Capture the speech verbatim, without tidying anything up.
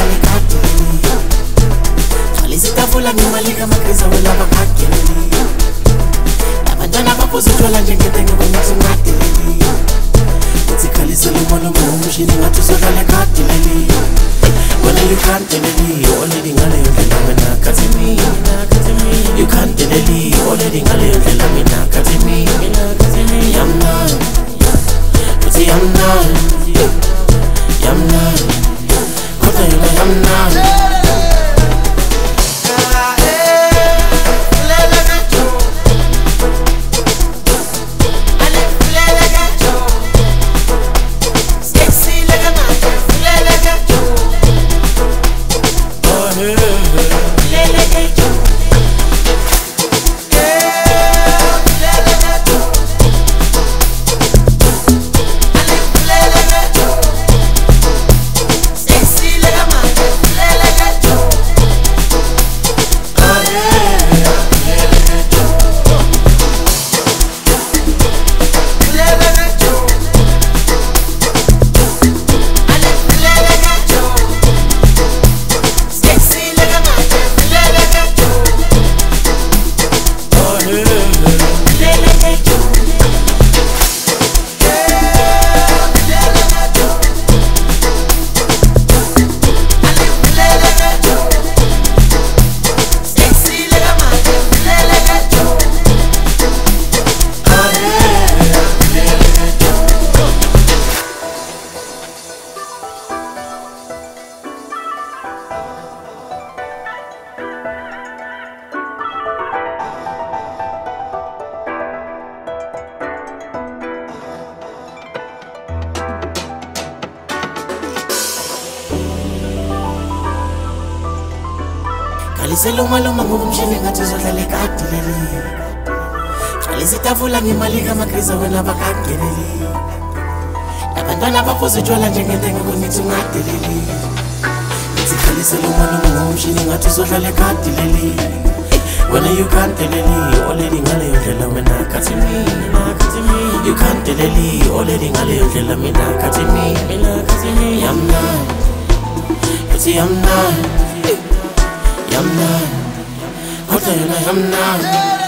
uzodlala ikati leli gcwalisa itafula ngimalika amagriza wena abakade leli abantwana baphuza utshwala njengentenge kwenyathi ngade leli uthi khalisela umono ngomshini ngathi uzodlala ikati leli wena you can't leli already ngaleyo ndlela wena kathi mina you can't leli already ngaleyo ndlela mina kathi mina yamna uthi yamna yamna kodwa yona yamna Khalisela umaloma ngomshini ngathi uzodlala ikati leli gcwalisa itafula ngimalika amagriza wena abakade leli abantwana baphuza utshwala njengentenge kwenyathi ngade leli uthi khalisela umaloma ngomshini ngathi uzodlala ikati leli wena you can't leli already ngaleyo ndlela wena kathi mina you can't leli already ngaleyo ndlela mina kathi mina yamna uthi yamna yamna kodwa yona yamna